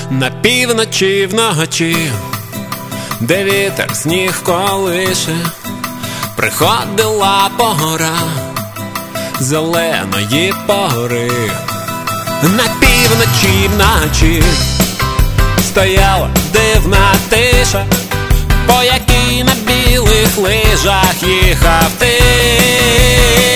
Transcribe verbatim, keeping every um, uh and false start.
На півночі вночі, де вітер сніг колише, приходила пора зеленої пори. На півночі вночі стояла дивна тиша, по якій на білих лижах їхав ти.